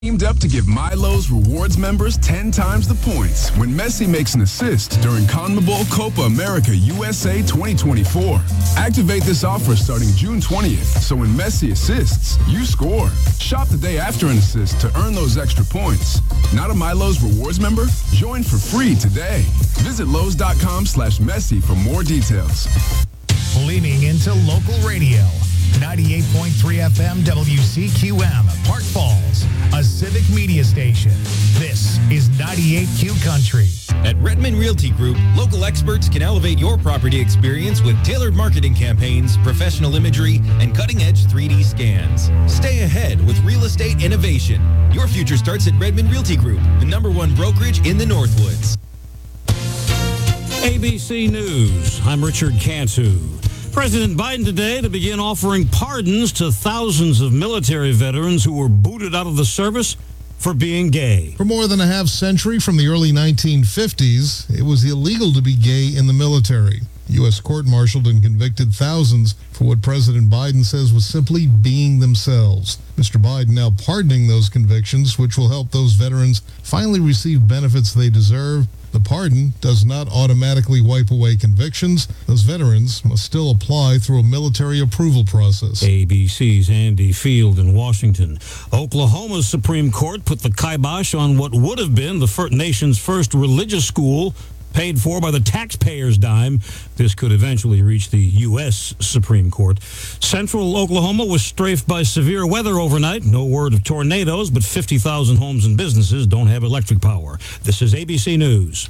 Teamed up to give Milo's Rewards members 10 times the points when Messi makes an assist during CONMEBOL Copa America USA 2024. Activate this offer starting June 20th, so when Messi assists, you score. Shop the day after an assist to earn those extra points. Not a Milo's Rewards member? Join for free today. Visit Lowe's.com/Messi for more details. Leaning into local radio. 98.3 FM WCQM, Park Falls, a civic media station. This is 98Q Country. At Redmond Realty Group, local experts can elevate your property experience with tailored marketing campaigns, professional imagery, and cutting-edge 3D scans. Stay ahead with real estate innovation. Your future starts at Redmond Realty Group, the #1 brokerage in the Northwoods. ABC News, I'm Richard Cantu. President Biden today to begin offering pardons to thousands of military veterans who were booted out of the service for being gay. For more than a half century, from the early 1950s, it was illegal to be gay in the military. U.S. court-martialed and convicted thousands for what President Biden says was simply being themselves. Mr. Biden now pardoning those convictions, which will help those veterans finally receive benefits they deserve. The pardon does not automatically wipe away convictions. Those veterans must still apply through a military approval process. ABC's Andy Field in Washington. Oklahoma's Supreme Court put the kibosh on what would have been the nation's first religious school, paid for by the taxpayers' dime. This could eventually reach the U.S. Supreme Court. Central Oklahoma was strafed by severe weather overnight. No word of tornadoes, but 50,000 homes and businesses don't have electric power. This is ABC News.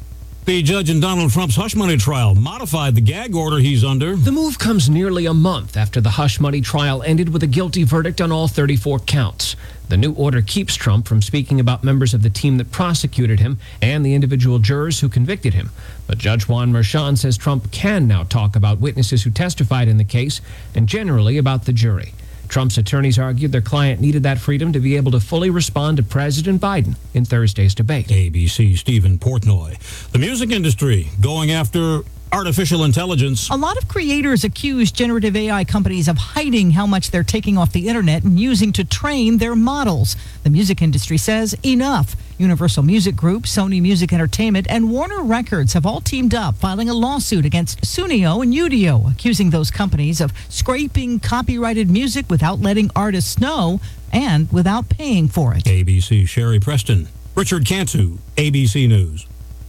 The judge in Donald Trump's hush money trial modified the gag order he's under. The move comes nearly a month after the hush money trial ended with a guilty verdict on all 34 counts. The new order keeps Trump from speaking about members of the team that prosecuted him and the individual jurors who convicted him. But Judge Juan Merchan says Trump can now talk about witnesses who testified in the case and generally about the jury. Trump's attorneys argued their client needed that freedom to be able to fully respond to President Biden in Thursday's debate. ABC Stephen Portnoy. The music industry going after artificial intelligence. A lot of creators accuse generative AI companies of hiding how much they're taking off the internet and using to train their models. The music industry says enough. Universal Music Group, Sony Music Entertainment, and Warner Records have all teamed up, filing a lawsuit against Sunio and Udio, accusing those companies of scraping copyrighted music without letting artists know and without paying for it. ABC Sherry Preston. Richard Cantu, ABC News.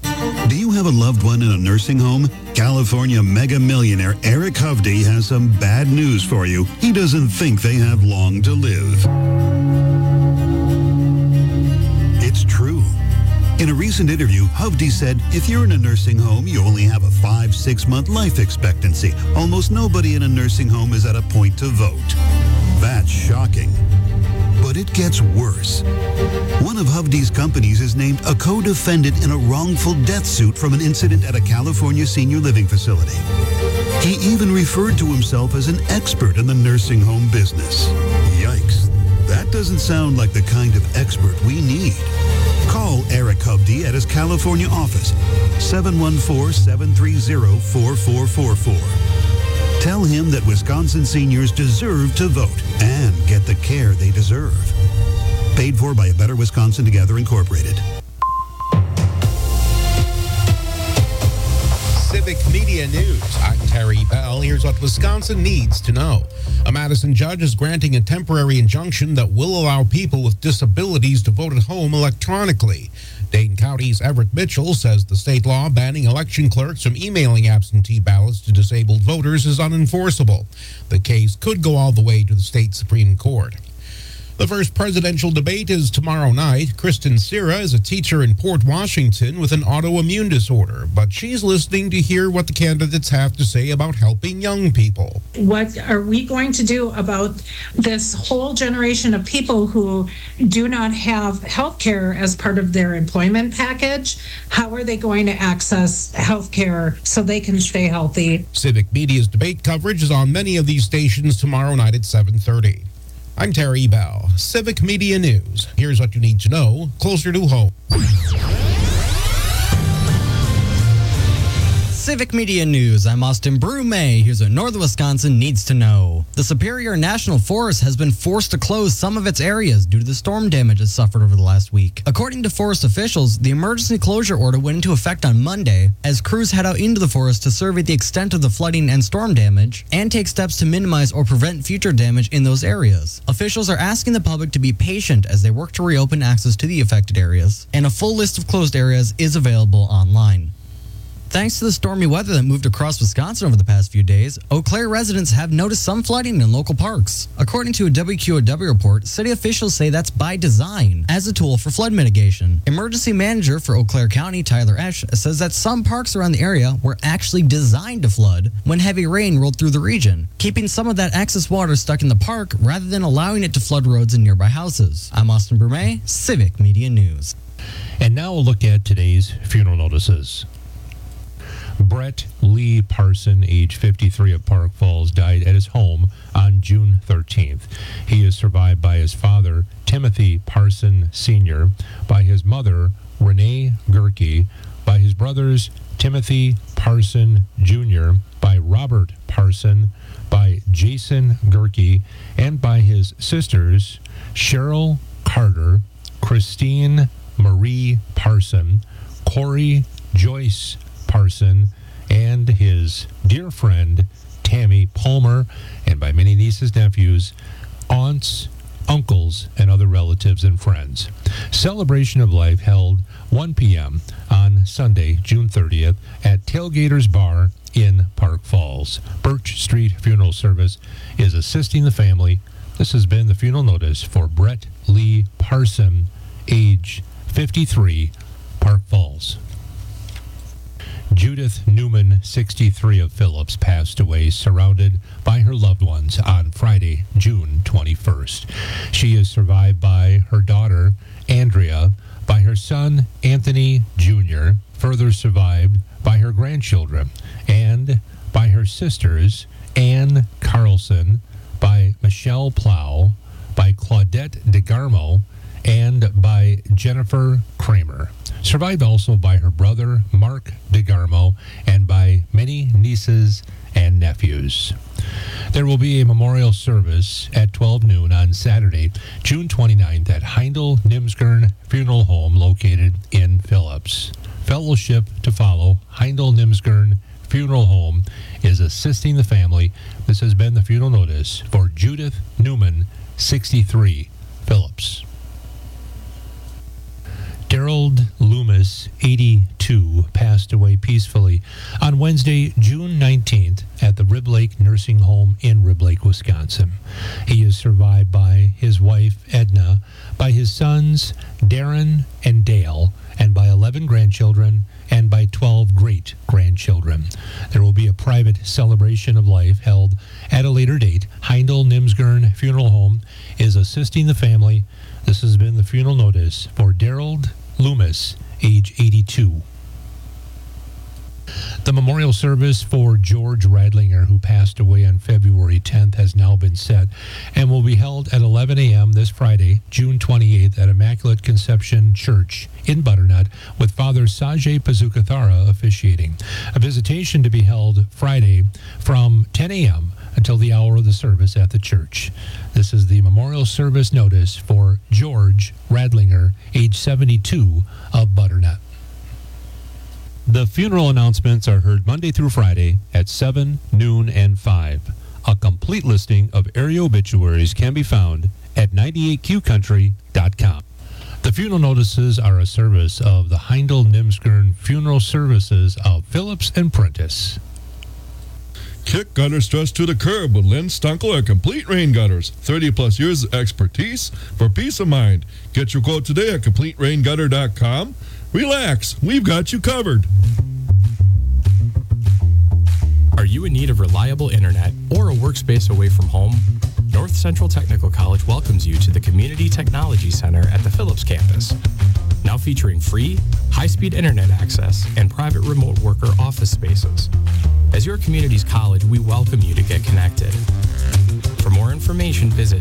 Do you have a loved one in a nursing home? California mega millionaire Eric Hovde has some bad news for you. He doesn't think they have long to live. It's true. In a recent interview, Hovde said, if you're in a nursing home, you only have a 5-6 month life expectancy. Almost nobody in a nursing home is at a point to vote. That's shocking. But it gets worse. One of Hovde's companies is named a co-defendant in a wrongful death suit from an incident at a California senior living facility. He even referred to himself as an expert in the nursing home business. Yikes. That doesn't sound like the kind of expert we need. Call Eric Hovde at his California office, 714-730-4444. Tell him that Wisconsin seniors deserve to vote and get the care they deserve. Paid for by A Better Wisconsin Together Incorporated. Civic Media News. I'm Terry Bell. Here's what Wisconsin needs to know. A Madison judge is granting a temporary injunction that will allow people with disabilities to vote at home electronically. Dane County's Everett Mitchell says the state law banning election clerks from emailing absentee ballots to disabled voters is unenforceable. The case could go all the way to the state Supreme Court. The first presidential debate is tomorrow night. Kristen Sierra is a teacher in Port Washington with an autoimmune disorder, but she's listening to hear what the candidates have to say about helping young people. What are we going to do about this whole generation of people who do not have health care as part of their employment package? How are they going to access health care so they can stay healthy? Civic Media's debate coverage is on many of these stations tomorrow night at 7:30. I'm Terry Bell, Civic Media News. Here's what you need to know, closer to home. Civic Media News, I'm Austin Brume. Here's what Northern Wisconsin needs to know. The Superior National Forest has been forced to close some of its areas due to the storm damage it suffered over the last week. According to forest officials, the emergency closure order went into effect on Monday as crews head out into the forest to survey the extent of the flooding and storm damage and take steps to minimize or prevent future damage in those areas. Officials are asking the public to be patient as they work to reopen access to the affected areas, and a full list of closed areas is available online. Thanks to the stormy weather that moved across Wisconsin over the past few days, Eau Claire residents have noticed some flooding in local parks. According to a WQOW report, city officials say that's by design as a tool for flood mitigation. Emergency manager for Eau Claire County, Tyler Esch, says that some parks around the area were actually designed to flood when heavy rain rolled through the region, keeping some of that excess water stuck in the park rather than allowing it to flood roads and nearby houses. I'm Austin Brume, Civic Media News. And now we'll look at today's funeral notices. Brett Lee Parson, age 53 of Park Falls, died at his home on June 13th. He is survived by his father, Timothy Parson Sr., by his mother, Renee Gerke, by his brothers, Timothy Parson Jr., by Robert Parson, by Jason Gerke, and by his sisters, Cheryl Carter, Christine Marie Parson, Corey Joyce Parson, and his dear friend Tammy Palmer, and by many nieces, nephews, aunts, uncles, and other relatives and friends. Celebration of Life held 1 p.m. on Sunday, June 30th at Tailgaters Bar in Park Falls. Birch Street Funeral Service is assisting the family. This has been the funeral notice for Brett Lee Parson, age 53, Park Falls. Judith Newman, 63 of Phillips, passed away surrounded by her loved ones on Friday, June 21st. She is survived by her daughter, Andrea, by her son, Anthony Jr., further survived by her grandchildren, and by her sisters, Ann Carlson, by Michelle Plow, by Claudette DeGarmo, and by Jennifer Kramer. Survived also by her brother, Mark DeGarmo, and by many nieces and nephews. There will be a memorial service at 12 noon on Saturday, June 29th at Heindel Nimsgern Funeral Home located in Phillips. Fellowship to follow. Heindel Nimsgern Funeral Home is assisting the family. This has been the funeral notice for Judith Newman, 63, Phillips. Daryl Loomis, 82, passed away peacefully on Wednesday, June 19th at the Rib Lake Nursing Home in Rib Lake, Wisconsin. He is survived by his wife, Edna, by his sons, Darren and Dale, and by 11 grandchildren, and by 12 great-grandchildren. There will be a private celebration of life held at a later date. Heindel Nimsgern Funeral Home is assisting the family. This has been the funeral notice for Daryl Loomis, age 82. The memorial service for George Radlinger, who passed away on February 10th, has now been set and will be held at 11 a.m. this Friday, June 28th, at Immaculate Conception Church in Butternut, with Father Sajay Pazukathara officiating. A visitation to be held Friday from 10 a.m. until the hour of the service at the church. This is the memorial service notice for George Radlinger, age 72, of Butternut. The funeral announcements are heard Monday through Friday at 7, noon, and 5. A complete listing of area obituaries can be found at 98qcountry.com. The funeral notices are a service of the Heindel Nimsgern Funeral Services of Phillips and Prentice. Kick gutter stress to the curb with Lynn Stunkler at Complete Rain Gutters. 30-plus years of expertise for peace of mind. Get your quote today at CompleteRainGutter.com. Relax, we've got you covered. Are you in need of reliable internet or a workspace away from home? North Central Technical College welcomes you to the Community Technology Center at the Phillips campus. Now featuring free, high-speed internet access and private remote worker office spaces. As your community's college, we welcome you to get connected. For more information, visit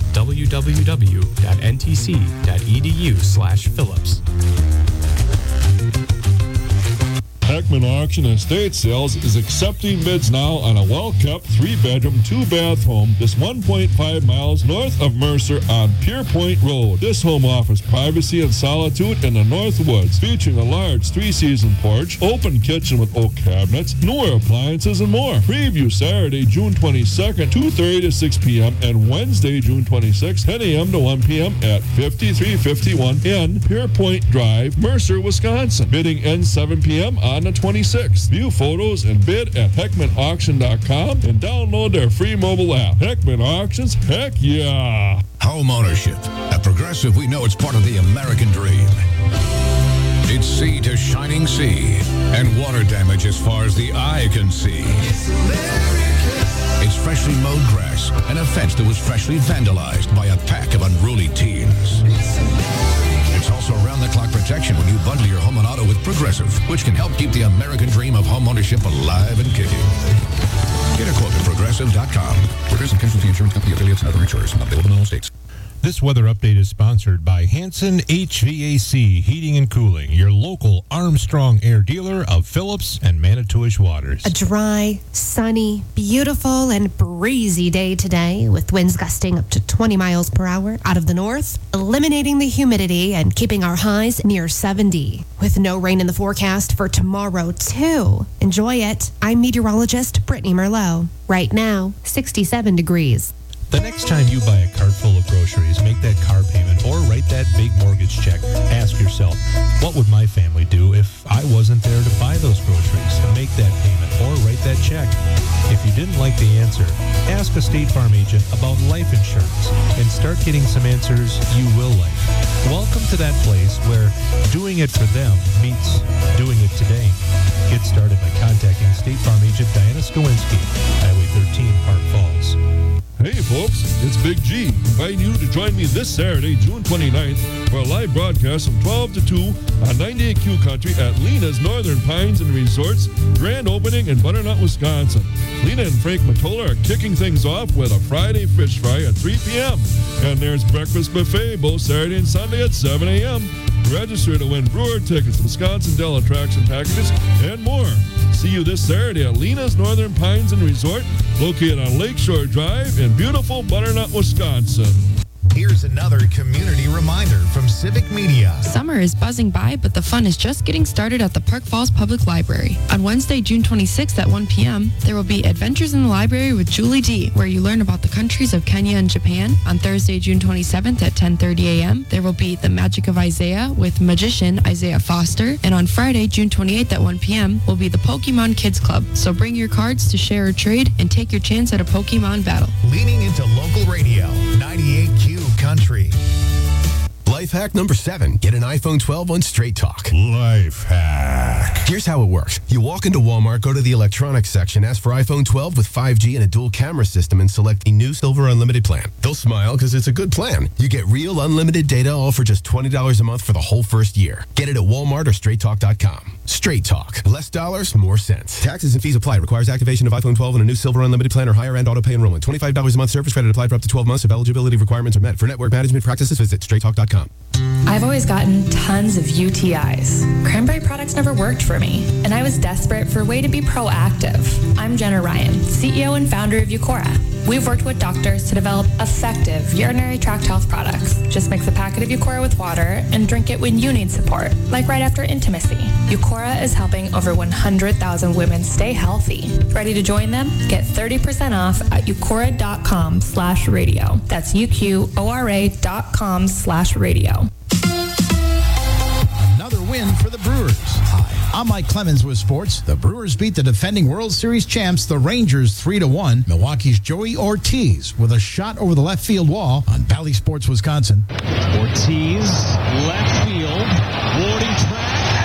www.ntc.edu/Phillips. Heckman Auction and Estate Sales is accepting bids now on a well-kept 3-bedroom, 2-bath home just 1.5 miles north of Mercer on Pier Point Road. This home offers privacy and solitude in the North Woods, featuring a large 3-season porch, open kitchen with oak cabinets, newer appliances, and more. Preview Saturday, June 22nd, 2:30 to 6 p.m. and Wednesday, June 26th, 10 a.m. to 1 p.m. at 5351 N Pier Point Drive, Mercer, Wisconsin. Bidding ends 7 p.m. on the 26th. View photos and bid at HeckmanAuction.com and download their free mobile app. Heckman Auctions, heck yeah! Home ownership. At Progressive, we know it's part of the American dream. It's sea to shining sea and water damage as far as the eye can see. It's freshly mowed grass and a fence that was freshly vandalized by a pack of unruly teens. It's also round-the-clock protection when you bundle your home and auto with Progressive, which can help keep the American dream of home ownership alive and kicking. Get a quote at Progressive.com. Progressive Casualty Insurance Company affiliates and other insurers. Not available in all states. This weather update is sponsored by Hanson HVAC Heating and Cooling, your local Armstrong Air dealer of Phillips and Manitowish waters. A dry, sunny, beautiful, and breezy day today with winds gusting up to 20 miles per hour out of the north, eliminating the humidity and keeping our highs near 70. With no rain in the forecast for tomorrow, too. Enjoy it. I'm meteorologist Brittany Merlot. Right now, 67 degrees. The next time you buy a cart full of groceries, make that car payment, or write that big mortgage check, ask yourself, what would my family do if I wasn't there to buy those groceries, make that payment, or write that check? If you didn't like the answer, ask a State Farm agent about life insurance and start getting some answers you will like. Welcome to that place where doing it for them meets doing it today. Get started by contacting State Farm agent Diana Skowinski, Highway 13, Park Falls. Hey folks, it's Big G, inviting you to join me this Saturday, June 29th, for a live broadcast from 12 to 2 on 98Q Country at Lena's Northern Pines and Resorts, grand opening in Butternut, Wisconsin. Lena and Frank Matola are kicking things off with a Friday fish fry at 3 p.m. And there's breakfast buffet both Saturday and Sunday at 7 a.m. Register to win brewer tickets, Wisconsin Dell attraction packages, and more. See you this Saturday at Lena's Northern Pines and Resort, located on Lakeshore Drive in beautiful Butternut, Wisconsin. Here's another community reminder from Civic Media. Summer is buzzing by, but the fun is just getting started at the Park Falls Public Library. On Wednesday, June 26th at 1 p.m., there will be Adventures in the Library with Julie D., where you learn about the countries of Kenya and Japan. On Thursday, June 27th at 10:30 a.m., there will be The Magic of Isaiah with magician Isaiah Foster. And on Friday, June 28th at 1 p.m., will be the Pokemon Kids Club. So bring your cards to share or trade and take your chance at a Pokemon battle. Leaning into local radio, 98Q Country. Life hack number 7. Get an iPhone 12 on Straight Talk. Life hack. Here's how it works. You walk into Walmart, go to the electronics section, ask for iPhone 12 with 5G and a dual camera system, and select the new Silver Unlimited plan. They'll smile because it's a good plan. You get real unlimited data, all for just $20 a month for the whole first year. Get it at Walmart or StraightTalk.com. Straight Talk. Less dollars, more sense. Taxes and fees apply. Requires activation of iPhone 12 and a new Silver Unlimited plan or higher end auto pay enrollment. $25 a month service credit applied for up to 12 months if eligibility requirements are met. For network management practices, visit StraightTalk.com. I've always gotten tons of UTIs. Cranberry products never worked for me, and I was desperate for a way to be proactive. I'm Jenna Ryan, CEO and founder of Eucora. We've worked with doctors to develop effective urinary tract health products. Just mix a packet of Eucora with water and drink it when you need support, like right after intimacy. Eucora is helping over 100,000 women stay healthy. Ready to join them? Get 30% off at eucora.com/radio. That's UQORA.com/radio. Another win for the Brewers. Hi, I'm Mike Clemens with sports. The Brewers beat the defending World Series champs, the Rangers, 3-1. Milwaukee's Joey Ortiz with a shot over the left field wall on Bally Sports, Wisconsin. Ortiz, left field, boarding track.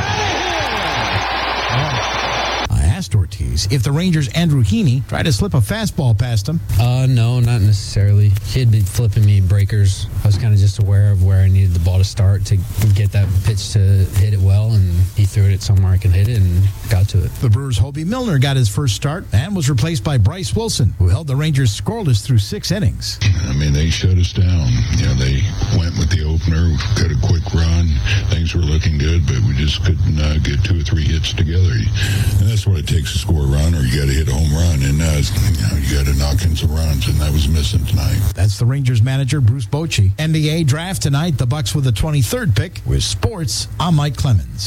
I asked Ortiz if the Rangers' Andrew Heaney tried to slip a fastball past him. No, not necessarily. He'd been flipping me breakers. I was kind of just aware of where I needed the ball to start to get that pitch to hit it well, and he threw it somewhere I can hit it and got to it. The Brewers' Hobie Milner got his first start and was replaced by Bryce Wilson, who held the Rangers scoreless through 6 innings. I mean, they shut us down. You know, they went with the opener, got a quick run. Things were looking looking good, but we just couldn't get 2 or 3 hits together. And that's what it takes to score a run, or you got to hit a home run. And you got to knock in some runs, and that was missing tonight. That's the Rangers manager, Bruce Bochy. NBA draft tonight, the Bucks with the 23rd pick. With sports, I'm Mike Clemens.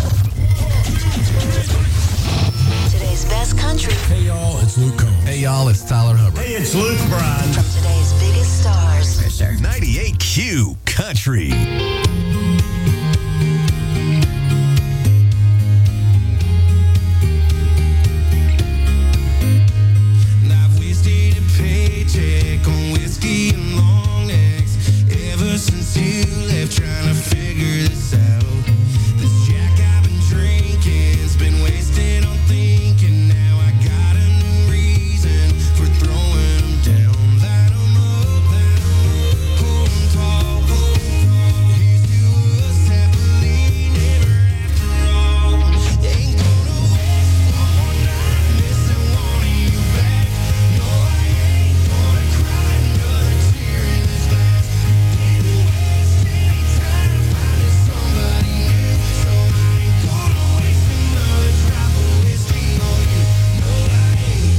Today's best country. Hey, y'all, it's Luke Combs. Hey, y'all, it's Tyler Hubbard. Hey, it's Luke Bryan. From today's biggest stars. 98Q Country. I've wasted a paycheck on whiskey and long necks ever since you left, trying to figure this out. This Jack I've been drinking's been wasted on thinking. Now I got a new reason for throwing them down. Light 'em up, hold 'em tall, here's to us happily never after all. Ain't gonna waste one more night missing one of you back. No, I ain't gonna cry another tear in this glass. Didn't waste any time finding somebody new, so I ain't gonna waste another drop of whiskey on you. No, I ain't.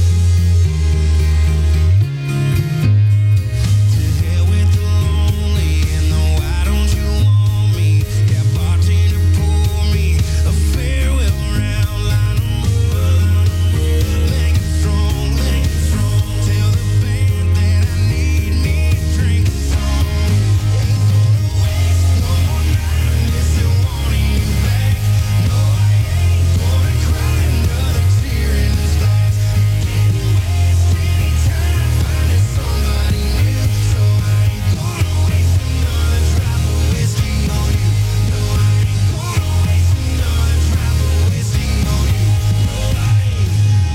To hell with the lonely and the why don't you want me? Yeah, bartender, pour me a farewell round. Line 'em up, make it strong, make it strong. Tell the band that I need me a drinking song. Ain't gonna waste one more night missing one of you back. No, I ain't gonna cry another tear in this glass. Didn't waste any time finding somebody new, so I ain't gonna waste another drop of whiskey on you. No, I ain't gonna waste another drop of whiskey on you. No, I ain't.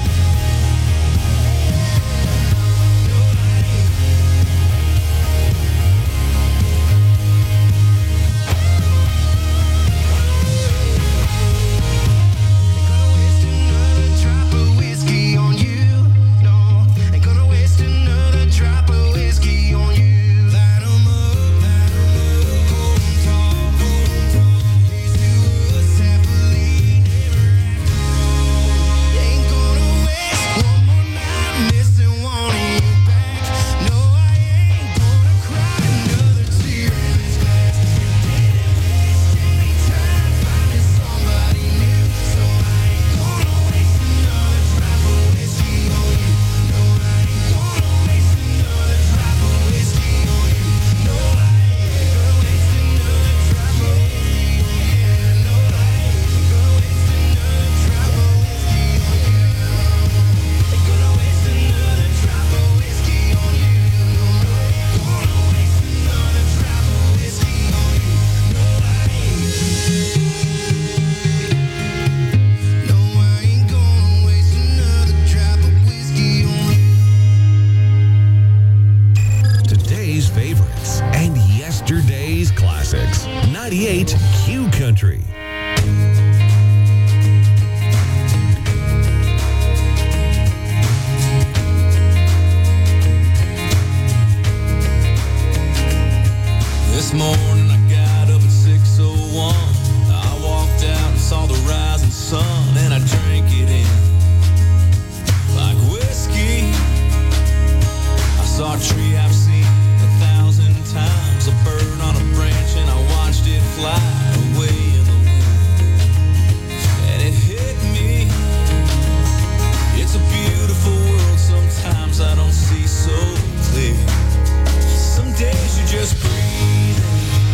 Another drop of whiskey on you. No, ain't gonna waste another drop of whiskey on you. Light 'em up, hold 'em tall, here's to us happily never after all. Ain't gonna waste one more night missing one of you back. No, I ain't gonna cry another tear in this glass. Didn't waste any time finding somebody new, so I ain't gonna waste another drop of whiskey on you. No, I ain't gonna waste another drop of whiskey on you. No, I ain't gonna waste another drop of whiskey on you. No, I ain't gonna waste another drop of whiskey on you. Ain't gonna waste another drop of whiskey on you. No, ain't gonna waste another drop of whiskey on you. No, I ain't. No, I ain't gonna waste another drop of whiskey on you. Today's favorites and yesterday's classics. 98Q Country. This morning I got up at 6:01. I walked out and saw the rising sun, and I drank it in like whiskey. I saw a tree I've seen 1,000 times, a bird on a branch, and I watched it fly away in the wind. And it hit me, it's a beautiful world, sometimes I don't see so clear. Some days you just breathe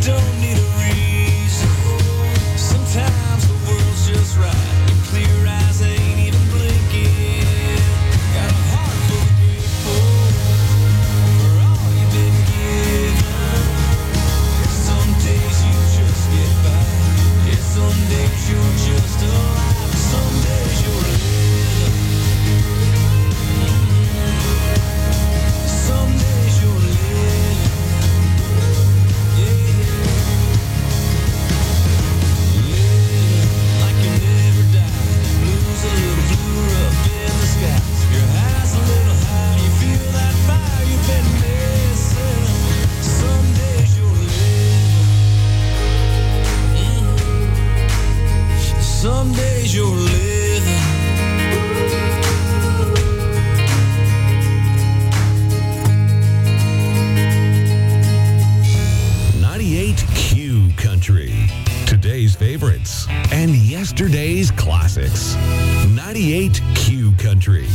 don't need a reason. Sometimes the world's just right. Your clear eyes ain't even blinking. Got a heart full of grateful for all you've been given. Some days you just get by. Yeah, some days you're just alive. Some days you're living. Some days you're living. Yeah. Living like you never die. Blues a little bluer up in the sky. Your high's a little high. You feel that fire you've been missing. Some days you're living. Some days you're living. 98Q Country. Today's favorites and yesterday's classics. 98Q Country.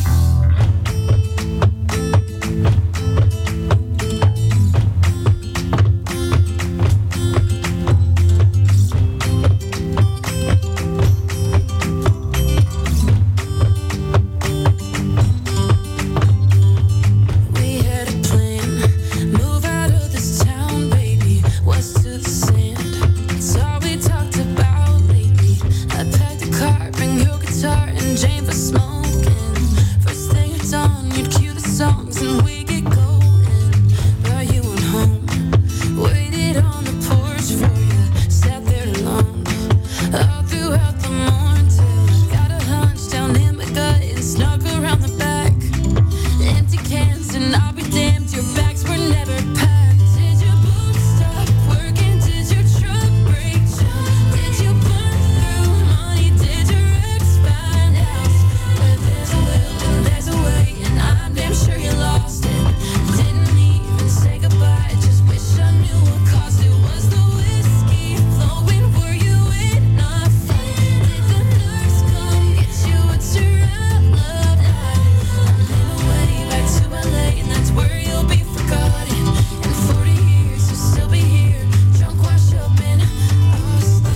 We had a plan, move out of this town, baby, west to the sand. It's all we talked about lately. I packed a car, bring your guitar and Jane for smoking. First thing at dawn, you'd cue the songs and we get going. But you went home, waited on the porch for you, sat there alone. All throughout the morning till got a hunch down in my gut and snuck around the back. Empty cans and I'll be damned, your bags were never packed. Did your boots stop working? Did your truck break down? Did you burn through money? Did your ex find out? But there's a will and there's a way, and I'm damn sure you lost it. Didn't even say goodbye, just wish I knew what caused it. Was the whiskey flowing? Were you enough? Did the nurse come get you? What's your outlook? I'm way back to LA, and that's where you'll be forgotten. In 40 years, you'll still be here, drunk, washed up in Austin.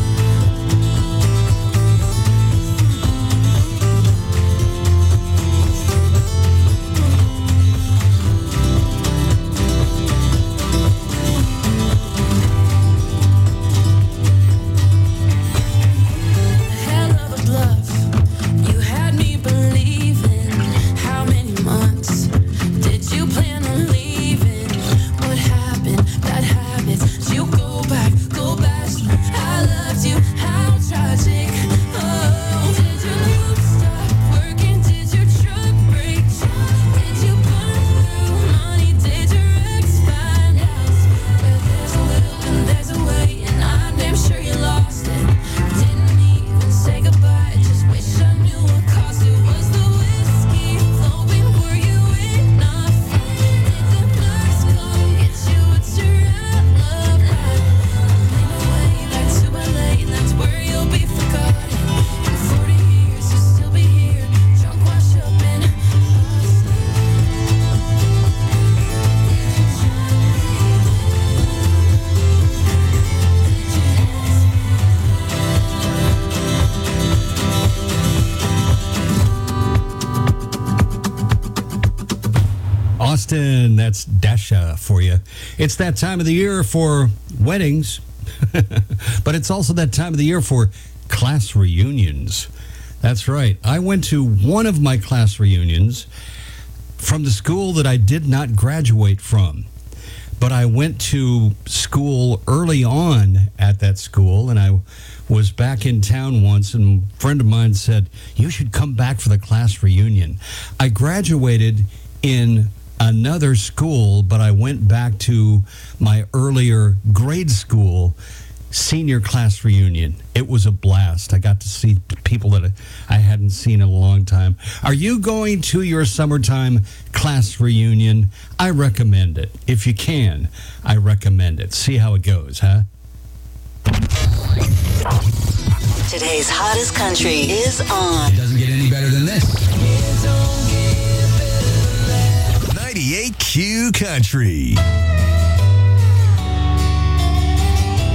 Hell of a bluff, you had me believing. How many months did you plan on leaving? What happened? Bad habits. Did you go back? I loved you. How tragic. Oh, did your loop stop working? Did your truck break down? Did you burn through money? Did your ex find out? But there's a will and there's a way, and I'm damn sure you lost it. Didn't even say goodbye, just wish I knew what caused it. Was the whiskey flowing? Were you enough? Did the nurse come get you? What's your outlook? I'm way back to LA, and that's where you'll be forgotten. In 40 years, you'll still be here, drunk, washed up in Austin, that's Dasha for you. It's that time of the year for weddings, but it's also that time of the year for class reunions. That's right. I went to one of my class reunions from the school that I did not graduate from. But I went to school early on at that school, and I was back in town once, and a friend of mine said, you should come back for the class reunion. I graduated in another school, but I went back to my earlier grade school senior class reunion. It was a blast. I got to see people that I hadn't seen in a long time. Are you going to your summertime class reunion? I recommend it. If you can, I recommend it. See how it goes, huh? Today's hottest country is on. It doesn't get any better than this. 98Q Country.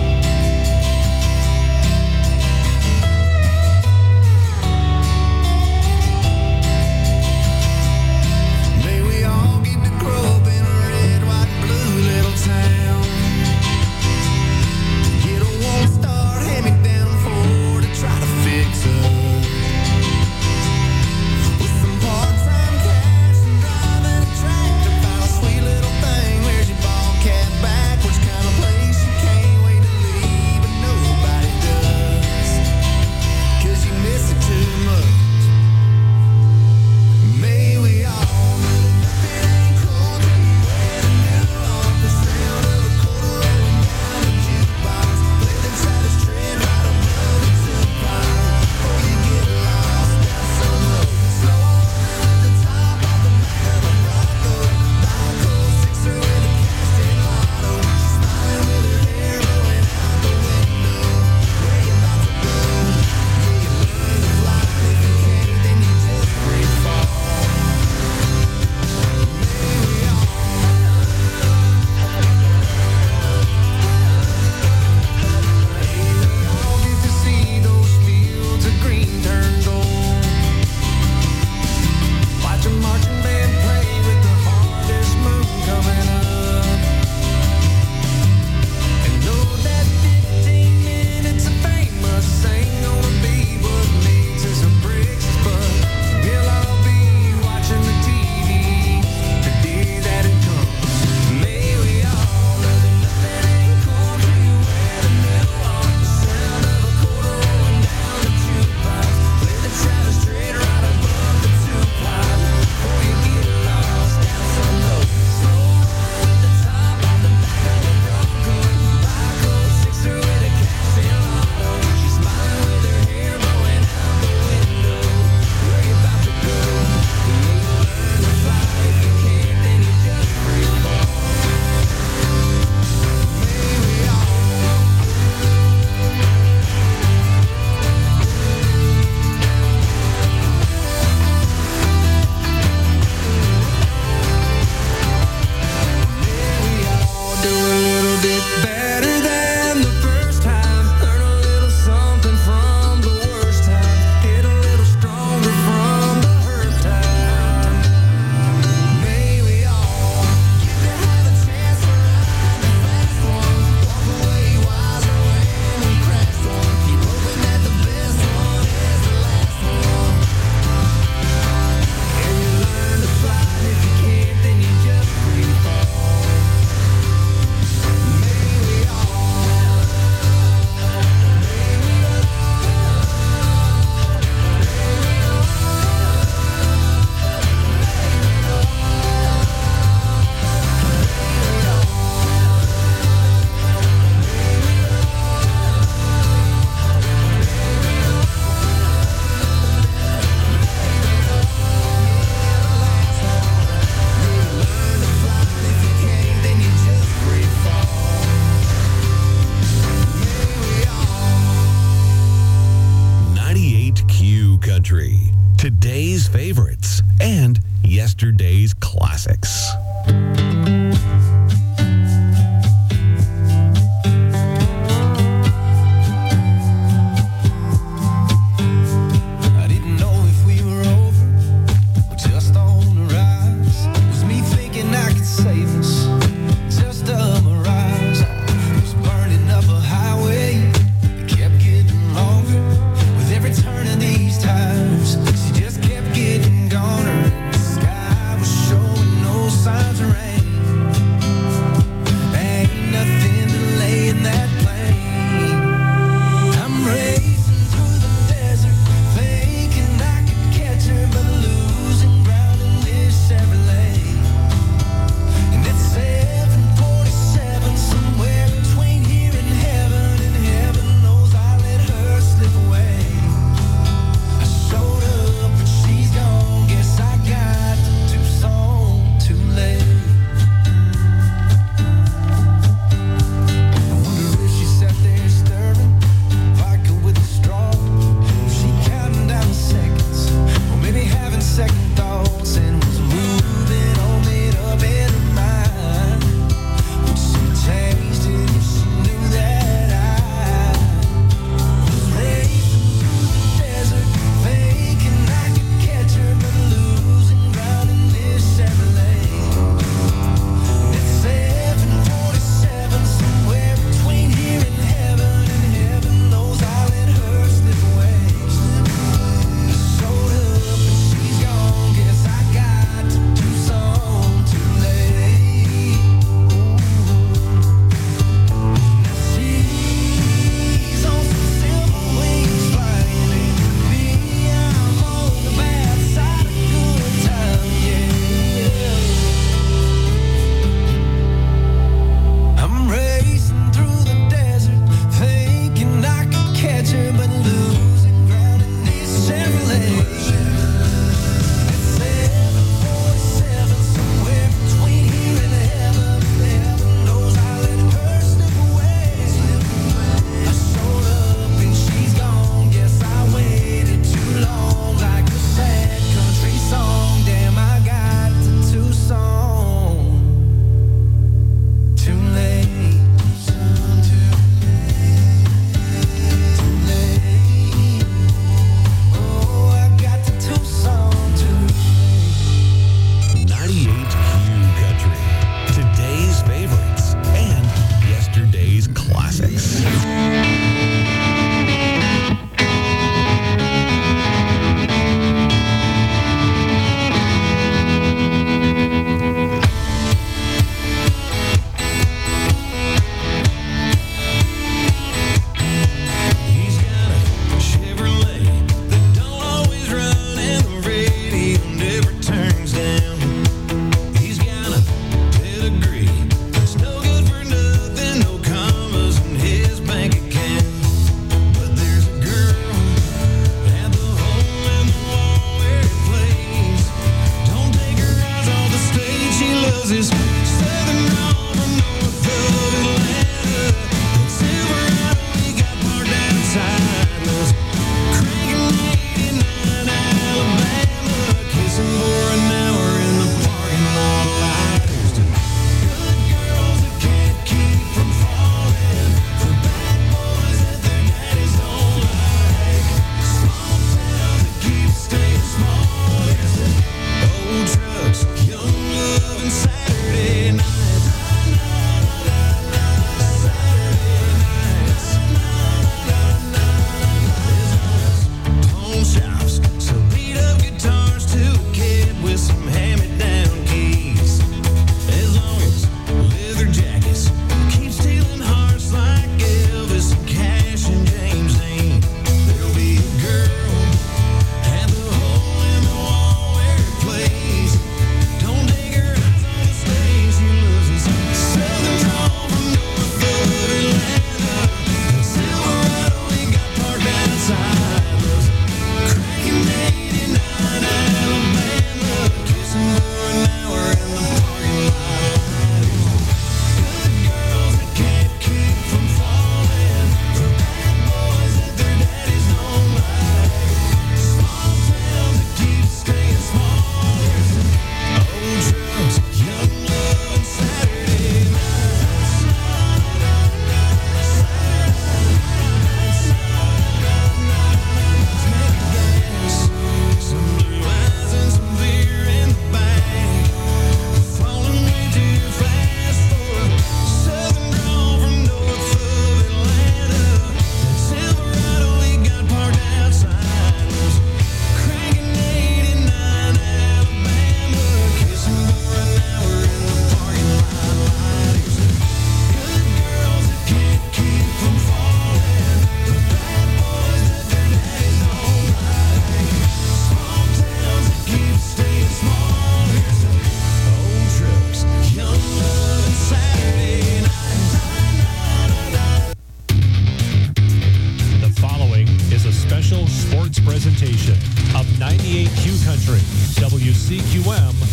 WCQM